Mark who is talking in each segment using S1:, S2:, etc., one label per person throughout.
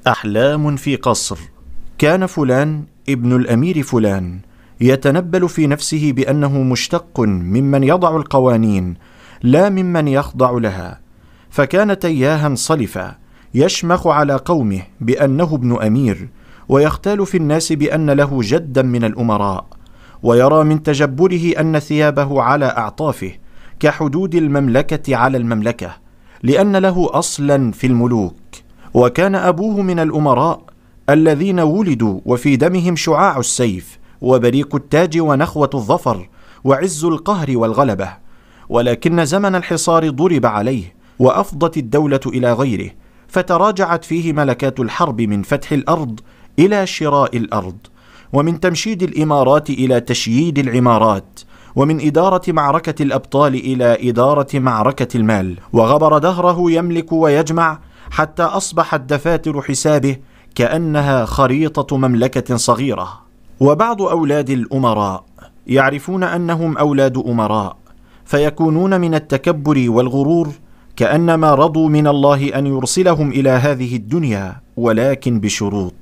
S1: أحلام في قصر. كان فلان ابن الأمير فلان يتنبل في نفسه بأنه مشتق ممن يضع القوانين لا ممن يخضع لها، فكان تياها صلفا يشمخ على قومه بأنه ابن أمير، ويختال في الناس بأن له جدا من الأمراء، ويرى من تجبره أن ثيابه على أعطافه كحدود المملكة على المملكة، لأن له أصلا في الملوك. وكان أبوه من الأمراء الذين ولدوا وفي دمهم شعاع السيف وبريق التاج ونخوة الظفر وعز القهر والغلبة، ولكن زمن الحصار ضرب عليه وأفضت الدولة إلى غيره، فتراجعت فيه ملكات الحرب من فتح الأرض إلى شراء الأرض، ومن تمشيد الإمارات إلى تشييد العمارات، ومن إدارة معركة الأبطال إلى إدارة معركة المال، وغبر دهره يملك ويجمع حتى أصبحت دفاتر حسابه كأنها خريطة مملكة صغيرة. وبعض أولاد الأمراء يعرفون أنهم أولاد أمراء، فيكونون من التكبر والغرور كأنما رضوا من الله أن يرسلهم إلى هذه الدنيا، ولكن بشروط.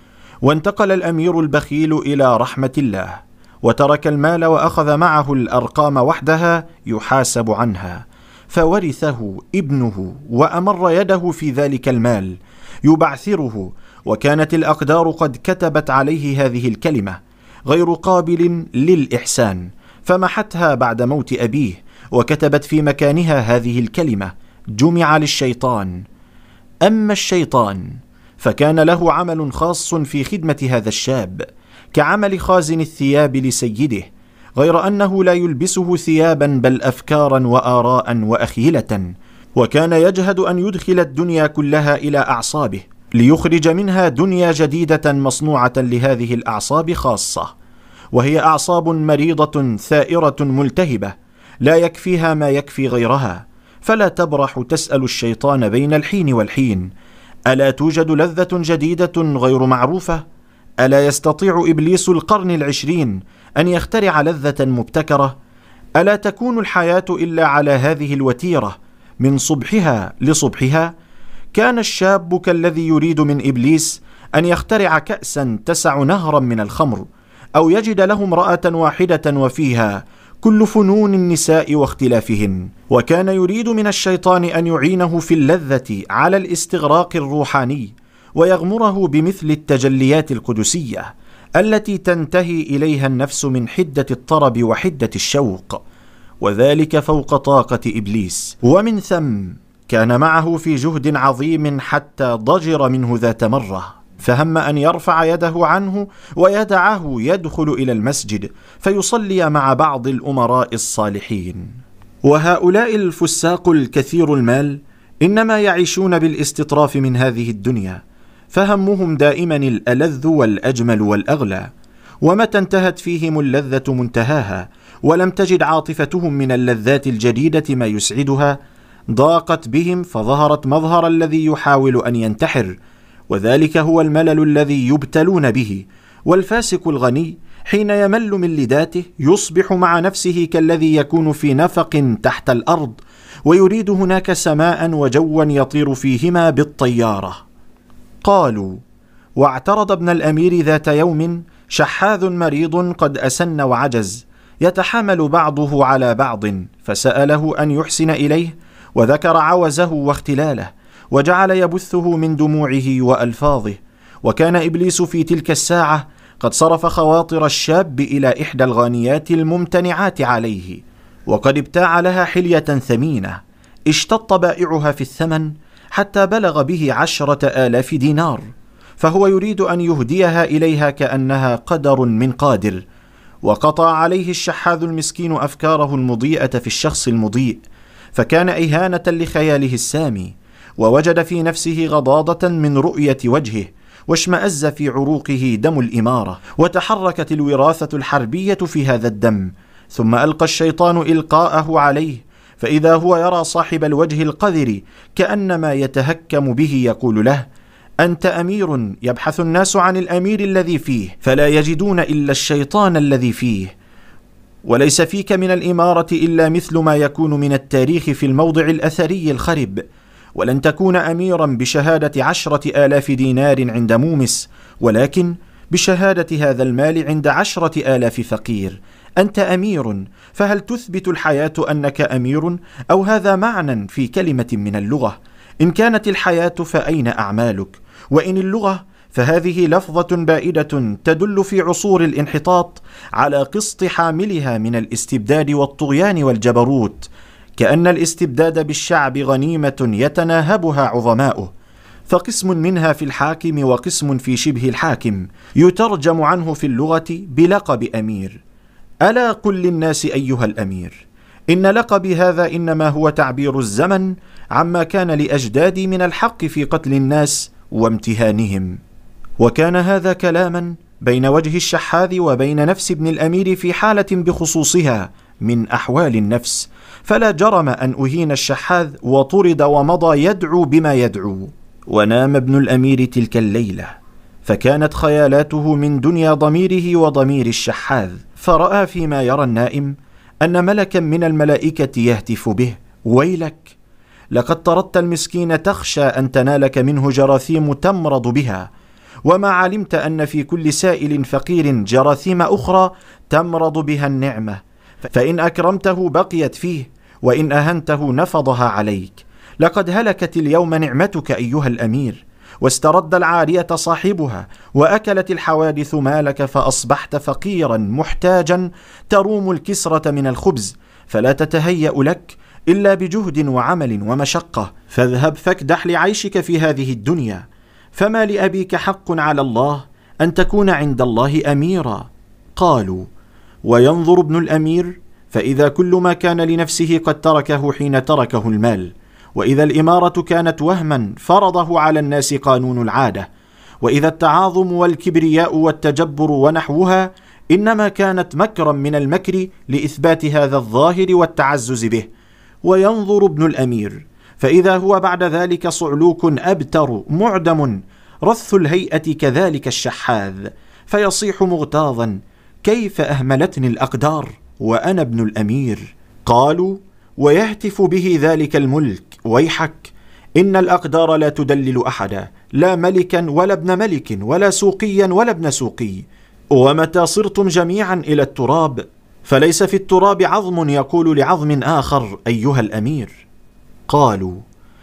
S1: وانتقل الأمير البخيل إلى رحمة الله، وترك المال وأخذ معه الأرقام وحدها يحاسب عنها، فورثه ابنه وأمر يده في ذلك المال يبعثره، وكانت الأقدار قد كتبت عليه هذه الكلمة غير قابل للإحسان، فمحتها بعد موت أبيه، وكتبت في مكانها هذه الكلمة: جمع للشيطان. أما الشيطان فكان له عمل خاص في خدمة هذا الشاب كعمل خازن الثياب لسيده، غير أنه لا يلبسه ثيابا بل أفكارا وآراء وأخيلة، وكان يجهد أن يدخل الدنيا كلها إلى أعصابه ليخرج منها دنيا جديدة مصنوعة لهذه الأعصاب خاصة، وهي أعصاب مريضة ثائرة ملتهبة لا يكفيها ما يكفي غيرها، فلا تبرح تسأل الشيطان بين الحين والحين: ألا توجد لذة جديدة غير معروفة؟ ألا يستطيع إبليس القرن العشرين أن يخترع لذة مبتكرة؟ ألا تكون الحياة إلا على هذه الوتيرة من صبحها لصبحها؟ كان الشاب كالذي يريد من إبليس أن يخترع كأسا تسع نهرا من الخمر، أو يجد له امرأة واحدة وفيها كل فنون النساء واختلافهن. وكان يريد من الشيطان أن يعينه في اللذة على الاستغراق الروحاني، ويغمره بمثل التجليات القدسية التي تنتهي إليها النفس من حدة الطرب وحدة الشوق، وذلك فوق طاقة إبليس. ومن ثم كان معه في جهد عظيم حتى ضجر منه ذات مرة، فهم أن يرفع يده عنه ويدعه يدخل إلى المسجد فيصلي مع بعض الأمراء الصالحين. وهؤلاء الفساق الكثير المال إنما يعيشون بالاستطراف من هذه الدنيا، فهمهم دائما الألذ والأجمل والأغلى، ومتى انتهت فيهم اللذة منتهاها ولم تجد عاطفتهم من اللذات الجديدة ما يسعدها، ضاقت بهم فظهرت مظهر الذي يحاول أن ينتحر، وذلك هو الملل الذي يبتلون به. والفاسق الغني حين يمل من لذاته يصبح مع نفسه كالذي يكون في نفق تحت الأرض ويريد هناك سماء وجوا يطير فيهما بالطيارة. قالوا: واعترض ابن الأمير ذات يوم شحاذ مريض قد أسن وعجز، يتحامل بعضه على بعض، فسأله أن يحسن إليه، وذكر عوزه واختلاله، وجعل يبثه من دموعه وألفاظه. وكان إبليس في تلك الساعة قد صرف خواطر الشاب إلى إحدى الغانيات الممتنعات عليه، وقد ابتاع لها حلية ثمينة اشتط بائعها في الثمن حتى بلغ به 10,000 دينار، فهو يريد أن يهديها إليها كأنها قدر من قادر. وقطع عليه الشحاذ المسكين أفكاره المضيئة في الشخص المضيء، فكان إهانة لخياله السامي، ووجد في نفسه غضاضة من رؤية وجهه، واشمأز في عروقه دم الإمارة، وتحركت الوراثة الحربية في هذا الدم. ثم ألقى الشيطان إلقاءه عليه، فإذا هو يرى صاحب الوجه القذر كأنما يتهكم به يقول له: أنت أمير يبحث الناس عن الأمير الذي فيه، فلا يجدون إلا الشيطان الذي فيه، وليس فيك من الإمارة إلا مثل ما يكون من التاريخ في الموضع الأثري الخرب، ولن تكون أميرا بشهادة 10,000 دينار عند مومس، ولكن بشهادة هذا المال عند 10,000 فقير. أنت أمير، فهل تثبت الحياة أنك أمير، أو هذا معنى في كلمة من اللغة؟ إن كانت الحياة فأين أعمالك؟ وإن اللغة فهذه لفظة بائدة تدل في عصور الانحطاط على قسط حاملها من الاستبداد والطغيان والجبروت، كأن الاستبداد بالشعب غنيمة يتناهبها عظماؤه، فقسم منها في الحاكم وقسم في شبه الحاكم، يترجم عنه في اللغة بلقب أمير. ألا قل للناس أيها الأمير، إن لقبي هذا إنما هو تعبير الزمن عما كان لأجدادي من الحق في قتل الناس وامتهانهم. وكان هذا كلاما بين وجه الشحاذ وبين نفس ابن الأمير في حالة بخصوصها من أحوال النفس، فلا جرم أن أهين الشحاذ وطرد ومضى يدعو بما يدعو. ونام ابن الأمير تلك الليلة، فكانت خيالاته من دنيا ضميره وضمير الشحاذ، فرأى فيما يرى النائم أن ملكا من الملائكة يهتف به: ويلك، لقد طردت المسكين تخشى أن تنالك منه جراثيم تمرض بها، وما علمت أن في كل سائل فقير جراثيم أخرى تمرض بها النعمة، فإن أكرمته بقيت فيه، وإن أهنته نفضها عليك. لقد هلكت اليوم نعمتك أيها الأمير، واسترد العارية صاحبها، وأكلت الحوادث مالك، فأصبحت فقيرا محتاجا تروم الكسرة من الخبز، فلا تتهيأ لك إلا بجهد وعمل ومشقة، فاذهب فاكدح لعيشك في هذه الدنيا، فما لأبيك حق على الله أن تكون عند الله أميرا. قالوا: وينظر ابن الأمير فإذا كل ما كان لنفسه قد تركه حين تركه المال، وإذا الإمارة كانت وهما فرضه على الناس قانون العادة، وإذا التعاظم والكبرياء والتجبر ونحوها إنما كانت مكرا من المكر لإثبات هذا الظاهر والتعزز به. وينظر ابن الأمير فإذا هو بعد ذلك صعلوك أبتر معدم رث الهيئة كذلك الشحاذ، فيصيح مغتاظا: كيف أهملتني الأقدار وأنا ابن الأمير؟ قالوا: ويهتف به ذلك الملك: ويحك، إن الأقدار لا تدلل أحدا، لا ملكا ولا ابن ملك ولا سوقيا ولا ابن سوقي، ومتى صرتم جميعا إلى التراب فليس في التراب عظم يقول لعظم آخر أيها الأمير. قالوا: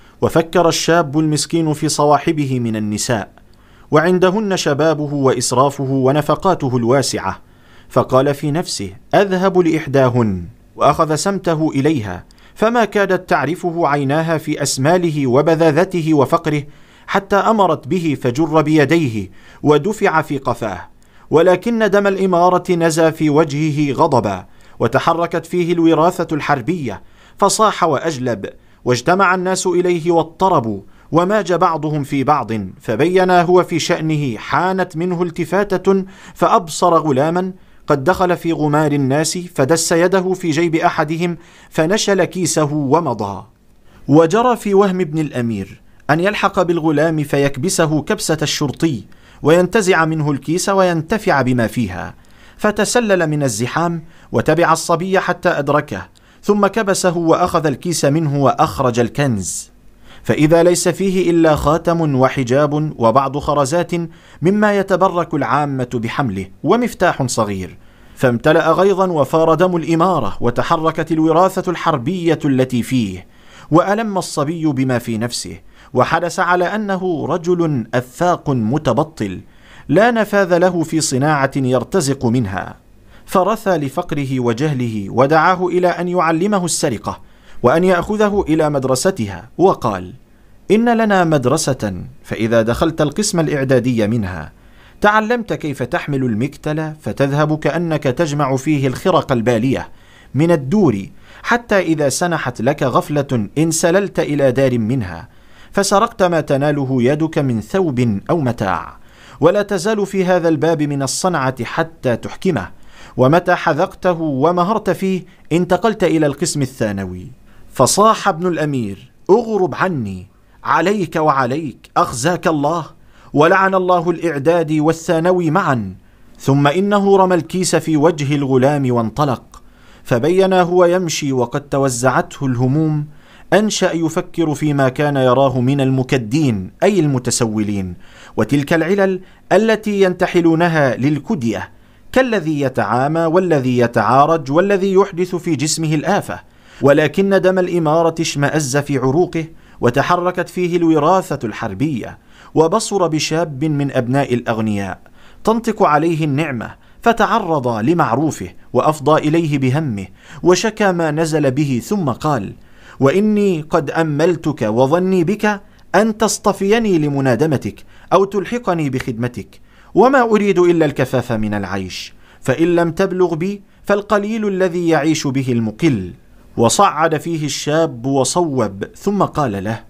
S1: وفكر الشاب المسكين في صواحبه من النساء، وعندهن شبابه وإسرافه ونفقاته الواسعة، فقال في نفسه: أذهب لإحداهن، وأخذ سمته إليها، فما كادت تعرفه عيناها في أسماله وبذاذته وفقره، حتى أمرت به فجر بيديه ودفع في قفاه، ولكن دم الإمارة نزى في وجهه غضبا، وتحركت فيه الوراثة الحربية، فصاح وأجلب، واجتمع الناس إليه واضطربوا، وماج بعضهم في بعض، فبينا هو في شأنه، حانت منه التفاتة فأبصر غلاما قد دخل في غمار الناس، فدس يده في جيب أحدهم فنشل كيسه ومضى. وجرى في وهم ابن الأمير أن يلحق بالغلام فيكبسه كبسة الشرطي، وينتزع منه الكيس وينتفع بما فيها، فتسلل من الزحام وتبع الصبي حتى أدركه، ثم كبسه وأخذ الكيس منه وأخرج الكنز، فإذا ليس فيه إلا خاتم وحجاب وبعض خرزات مما يتبرك العامة بحمله، ومفتاح صغير، فامتلأ غيظا وفار دم الإمارة، وتحركت الوراثة الحربية التي فيه، وألم الصبي بما في نفسه، وحدث على أنه رجل أثاق متبطل لا نفاذ له في صناعة يرتزق منها، فرثى لفقره وجهله، ودعاه إلى أن يعلمه السرقة وأن يأخذه إلى مدرستها، وقال: إن لنا مدرسة، فإذا دخلت القسم الإعدادي منها تعلمت كيف تحمل المكتل، فتذهب كأنك تجمع فيه الخرق البالية من الدور، حتى إذا سنحت لك غفلة انسللت إلى دار منها، فسرقت ما تناله يدك من ثوب أو متاع، ولا تزال في هذا الباب من الصنعة حتى تحكمه، ومتى حذقته ومهرت فيه انتقلت إلى القسم الثانوي. فصاح ابن الأمير: أغرب عني، عليك وعليك، أخزاك الله، ولعن الله الإعداد والثانوي معا. ثم إنه رمى الكيس في وجه الغلام وانطلق، فبينا هو يمشي وقد توزعته الهموم أنشأ يفكر فيما كان يراه من المكدين أي المتسولين، وتلك العلل التي ينتحلونها للكدية، كالذي يتعامى والذي يتعارج والذي يحدث في جسمه الآفة. ولكن دم الإمارة اشمأز في عروقه، وتحركت فيه الوراثة الحربية، وبصر بشاب من أبناء الأغنياء تنطق عليه النعمة، فتعرض لمعروفه وأفضى إليه بهمه، وشكى ما نزل به، ثم قال: وإني قد أملتك وظني بك أن تصطفيني لمنادمتك أو تلحقني بخدمتك، وما أريد إلا الكفاف من العيش، فإن لم تبلغ بي فالقليل الذي يعيش به المقل. وصعد فيه الشاب وصوب، ثم قال له: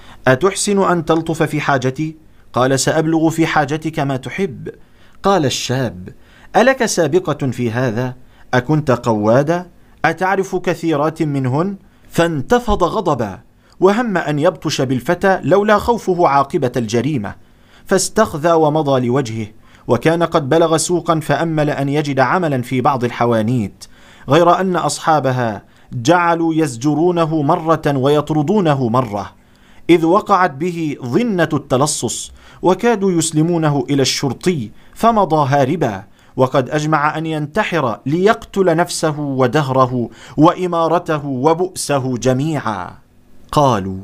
S1: أتحسن أن تلطف في حاجتي؟ قال: سأبلغ في حاجتك ما تحب. قال الشاب: ألك سابقة في هذا؟ أكنت قوادا؟ أتعرف كثيرات منهن؟ فانتفض غضبا، وهم أن يبطش بالفتى لولا خوفه عاقبة الجريمة، فاستخذى ومضى لوجهه، وكان قد بلغ سوقا فأمل أن يجد عملا في بعض الحوانيت، غير أن أصحابها جعلوا يزجرونه مرة ويطردونه مرة، إذ وقعت به ظنة التلصص، وكادوا يسلمونه إلى الشرطي، فمضى هاربا، وقد أجمع أن ينتحر ليقتل نفسه ودهره وإمارته وبؤسه جميعا. قالوا: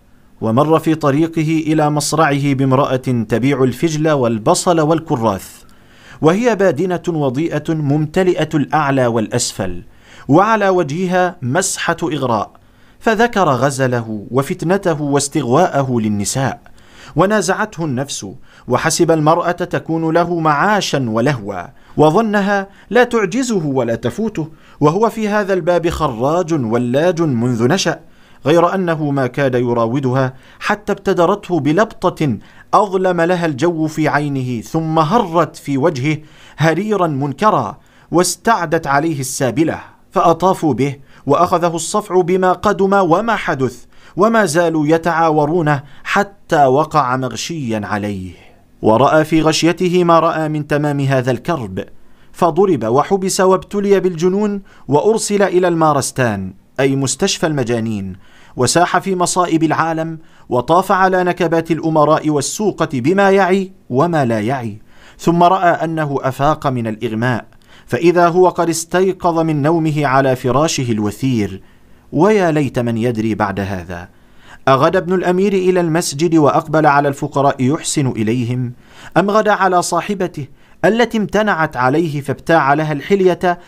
S1: ومر في طريقه إلى مصرعه بامرأة تبيع الفجل والبصل والكراث، وهي بادنة وضيئة ممتلئة الأعلى والأسفل، وعلى وجهها مسحة إغراء، فذكر غزله وفتنته واستغواءه للنساء، ونازعته النفس، وحسب المرأة تكون له معاشا ولهوا، وظنها لا تعجزه ولا تفوته، وهو في هذا الباب خراج ولاج منذ نشأ، غير أنه ما كاد يراودها حتى ابتدرته بلبطة أظلم لها الجو في عينه، ثم هرت في وجهه هريرا منكرا، واستعدت عليه السابلة، فأطافوا به، وأخذه الصفع بما قدم وما حدث، وما زالوا يتعاورونه حتى وقع مغشيا عليه، ورأى في غشيته ما رأى من تمام هذا الكرب، فضرب وحبس وابتلي بالجنون، وأرسل إلى المارستان أي مستشفى المجانين، وساح في مصائب العالم، وطاف على نكبات الأمراء والسوقة بما يعي وما لا يعي، ثم رأى أنه أفاق من الإغماء، فإذا هو قد استيقظ من نومه على فراشه الوثير. ويا ليت من يدري بعد هذا، أغدا ابن الأمير إلى المسجد وأقبل على الفقراء يحسن إليهم، أم غدا على صاحبته التي امتنعت عليه فابتاع لها الحلية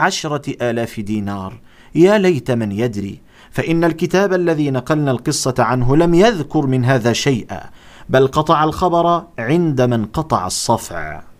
S1: ب10,000 دينار؟ يا ليت من يدري، فإن الكتاب الذي نقلنا القصة عنه لم يذكر من هذا شيئا، بل قطع الخبر عند من قطع الصفع.